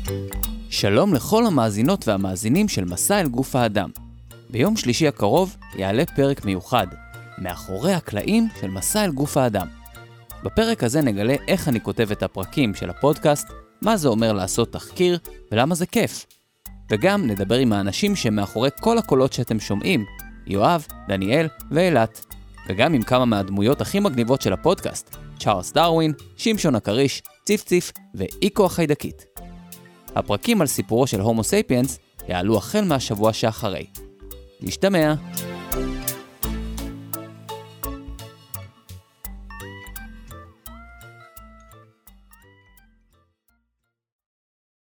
שלום לכל המאזינות והמאזינים של מסע אל גוף האדם. ביום שלישי הקרוב יעלה פרק מיוחד, מאחורי הקלעים של מסע אל גוף האדם. בפרק הזה נגלה איך אני כותב את הפרקים של הפודקאסט, מה זה אומר לעשות תחקיר ולמה זה כיף. וגם נדבר עם האנשים שמאחורי כל הקולות שאתם שומעים, יואב, דניאל ואילת. וגם עם כמה מהדמויות הכי מגניבות של הפודקאסט, צ'ארלס דרווין, שמשון הקריש, ציף ציף ואיקו החיידקית. הפרקים על סיפורו של הומו ספיאנס יעלו החל מהשבוע שאחרי. נשתמע.